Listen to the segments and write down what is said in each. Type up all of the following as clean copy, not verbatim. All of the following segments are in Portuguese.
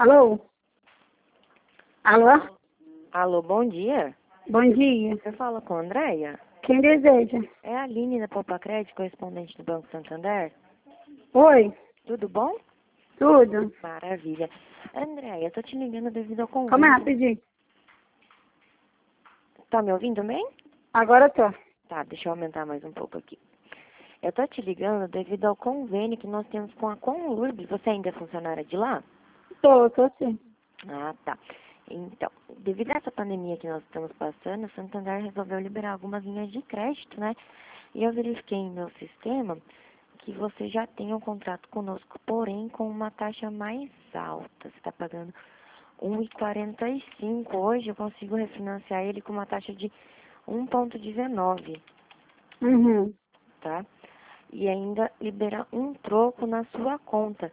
Alô? Alô? Alô, bom dia. Bom dia. Você fala com a Andréia? Quem deseja? É a Aline da Poupa Crédito, correspondente do Banco Santander. Oi? Tudo bom? Tudo? Maravilha. Andréia, eu tô te ligando devido ao Calma aí, convite. rapidinho. Tá me ouvindo bem? Agora eu tô. Tá, deixa eu aumentar mais um pouco aqui. Eu tô te ligando devido ao convênio que nós temos com a Conlurb. Você ainda é funcionária de lá? Tô sim. Ah, tá. Então, devido a essa pandemia que nós estamos passando, o Santander resolveu liberar algumas linhas de crédito, né? E eu verifiquei em meu sistema que você já tem um contrato conosco, porém com uma taxa mais alta. Você está pagando 1,45. Hoje eu consigo refinanciar ele com uma taxa de 1,19, Uhum. tá? E ainda libera um troco na sua conta.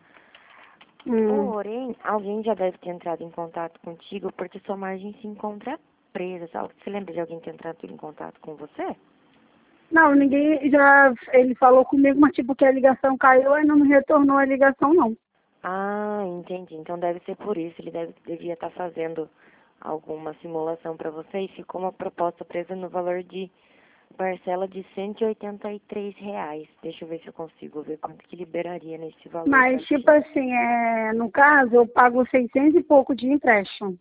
Porém, alguém já deve ter entrado em contato contigo porque sua margem se encontra presa, sabe? Você lembra de alguém ter entrado em contato com você? Não, ninguém já... Ele falou comigo, mas tipo que a ligação caiu e não me retornou a ligação, não. Ah, entendi. Então deve ser por isso. Ele devia estar fazendo alguma simulação para você e ficou uma proposta presa no valor de parcela de R$ 183. Deixa eu ver se eu consigo ver quanto que liberaria nesse valor pra Mas, ti. tipo assim, no caso, eu pago 600 e pouco de empréstimo.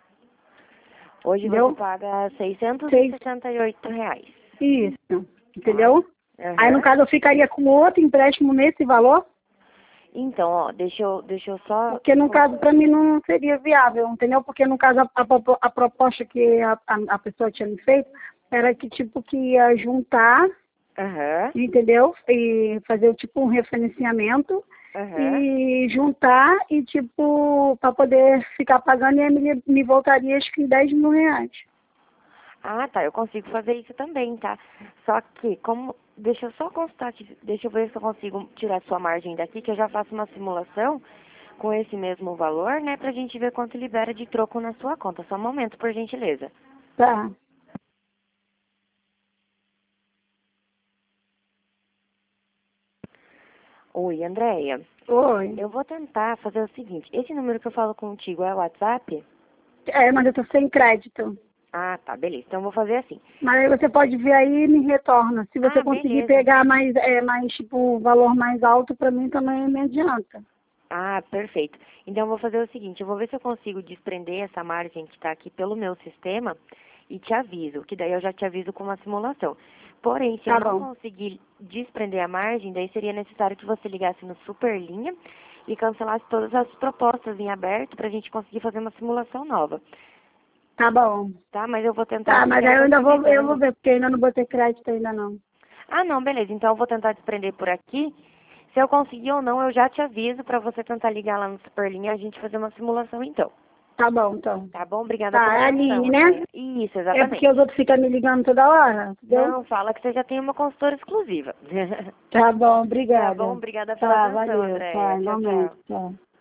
Hoje Entendeu? você paga Seis... R$ 668. Isso. Tá? Entendeu? Aí, no Aham. caso, eu ficaria com outro empréstimo nesse valor? Então, ó, deixa eu só... Porque, no caso, para mim não seria viável, entendeu? Porque, no caso, a proposta que a pessoa tinha me feito era que, tipo, que ia juntar, Aham, entendeu? E fazer, tipo, um referenciamento aham. e juntar e, tipo, para poder ficar pagando e aí me voltaria, acho que R$ 10.000. Ah, tá, eu consigo fazer isso também, tá? Só que, como... Deixa eu só constatar, deixa eu ver se eu consigo tirar sua margem daqui, que eu já faço uma simulação com esse mesmo valor, né, pra gente ver quanto libera de troco na sua conta. Só um momento, por gentileza. Tá. Oi, Andréia. Oi. Eu vou tentar fazer o seguinte, esse número que eu falo contigo é o WhatsApp? Mas eu tô sem crédito. Ah, tá, beleza. Então eu vou fazer assim. Mas aí você pode ver aí e me retorna. Se você Ah, conseguir beleza. pegar mais tipo, valor mais alto, para mim também me adianta. Ah, perfeito. Então eu vou fazer o seguinte, eu vou ver se eu consigo desprender essa margem que está aqui pelo meu sistema e te aviso, que daí eu já te aviso com uma simulação. Porém, se eu Tá não bom. conseguir desprender a margem, daí seria necessário que você ligasse no Superlinha e cancelasse todas as propostas em aberto para a gente conseguir fazer uma simulação nova, Tá bom. tá? Mas eu vou tentar Tá, aqui, mas daí aí eu eu vou te ainda eu vou avisando. ver, porque ainda não botei crédito ainda não. Ah, não, beleza. Então eu vou tentar desprender por aqui. Se eu conseguir ou não, eu já te aviso para você tentar ligar lá no Superlinha e a gente fazer uma simulação então. Tá bom, então. Tá bom? Obrigada Tá, pela é a atenção, Aline, né? Andréia. Isso, É porque os exatamente. outros ficam me ligando toda hora, entendeu? Não, fala que você já tem uma consultora exclusiva. Tá bom, Tá bom? obrigada. Obrigada pela Tá, atenção, valeu. Tá, Andréia. Tchau, igualmente. tchau. Tchau.